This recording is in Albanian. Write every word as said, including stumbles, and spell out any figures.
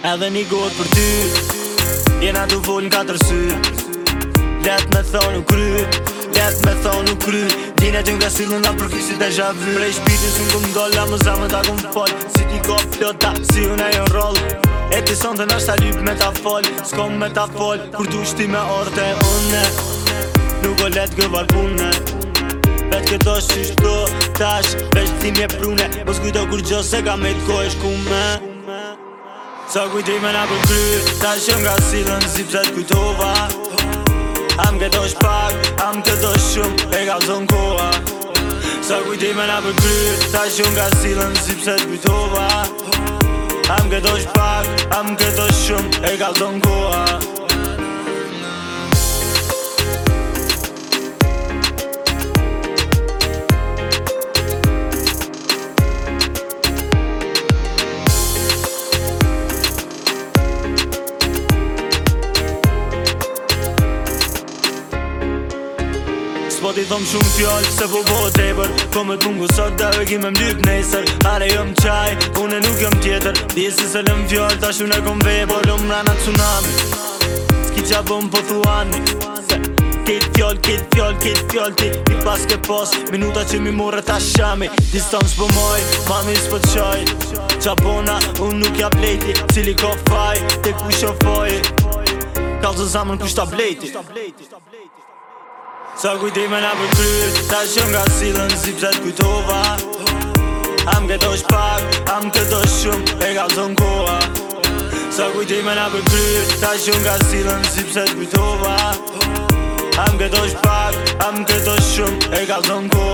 Edhe një gotë për ty Jena du full në katër sy Let me thonë u kry Let me thonë u kry Dine ty nga silën nga përfisit e zhavy Prej shpitin s'u m'kum dolla më zamë ta kum fol Si ti ko flota, si unë e jon roll E ti sonte nashta lyp me ta fol S'kom me ta fol Kur du shti me orte une Nuk o let gëvar pune Vet këto shqyshto tash Veç ti mje prune Mos kujto kur gjo se ka me t'ko e shkume Sa kujtime na për kry Ta shëm nga silën zip se t'kujtova Am këto shpak, am këto shumë E ka zon koha Sa kujtime na për kry Ta shëm nga silën zip se t'kujtova Am këto shpak, am këto shumë E ka zon koha Po ti thom shumë fjallë, se po po tepër Po me t'mungu sot dhe e ki me m'lyp nesër Are jëm qaj, une nuk jëm tjetër Djesi se lëm fjallë, ta shune kom vej Po lëm rana tsunami S'ki qa bëm po thuani Se kejt fjallë, kejt fjallë, kejt fjallë Ti i pas ke pos, minuta që mi morë ta shami Distans po moj, mami s'po t'qaj Qa bona, unë nuk ja blejti Cili ko faj, te ku shofoj Kalzë zamën kush ta blejti Sa kujtime na për kry Ta shëm nga silën zip se t'kujtova Am këto shpak, am këto shumë E ka zon koha Sa kujtime na për kry Ta shëm nga silën zip se t'kujtova Am këto shpak, am këto shumë E ka zon koha